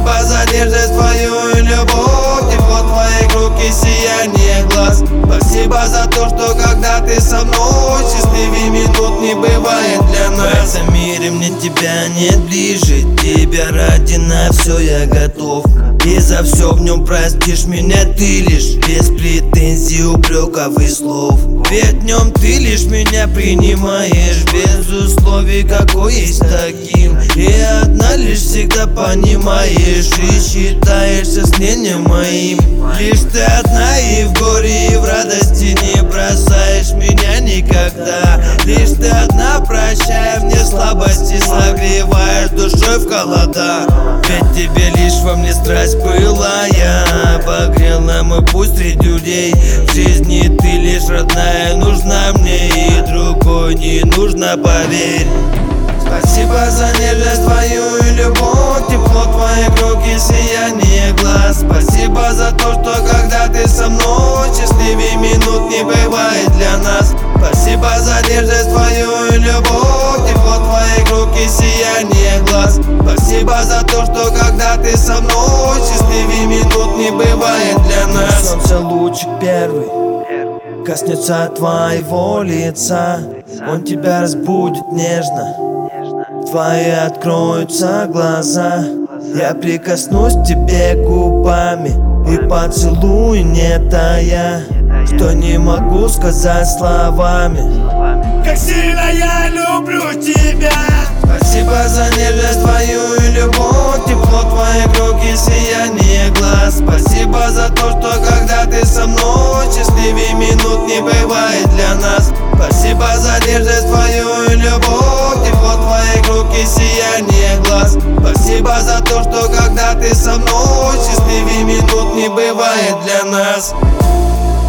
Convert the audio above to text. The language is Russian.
Спасибо за нежность твою и любовь, тепло твоих рук и сияние глаз. Спасибо за то, что когда ты со мной, счастливее минут не бывает для нас. В этом мире мне тебя нет ближе, тебя ради на все я готов. И за все в нем простишь меня ты лишь, без претензий, упреков и слов. Ведь в нем ты лишь меня принимаешь, без условий, какой есть таким. И одна лишь всегда понимаешь и считаешься с мнением моим. Лишь ты одна и в горе, и в радости не бросаешь меня никогда. Лишь ты одна, прощая мне слабости, согреваешь душой в холода. Ведь тебе лишь во мне страсть была, я обогрела мой путь среди людей. В жизни ты лишь родная, нужна мне, и другой не нужно, поверь. Спасибо за нежность твою и любовь, тепло твоих рук и сияние глаз. Спасибо за то, что когда ты со мной, счастливее минут не бывает для нас. Спасибо за нежность твою и любовь, тепло твоих рук и сияние глаз. Спасибо за то, что когда ты со мной, счастливее минут не бывает для нас. Солнце лучик первый коснется твоего лица, он тебя разбудит нежно, твои откроются глаза. Я прикоснусь к тебе губами и поцелую, не тая, что не могу сказать словами. Как сильно я люблю тебя. Спасибо за нежность твою и любовь, тепло твоих рук и сияние глаз. Спасибо за то, что когда ты со мной, счастливее минут не бывает для нас. Спасибо за нежность твою и любовь, тепло твоих рук и сияние глаз. Спасибо за то, что когда ты со мной, счастливее минут не бывает для нас.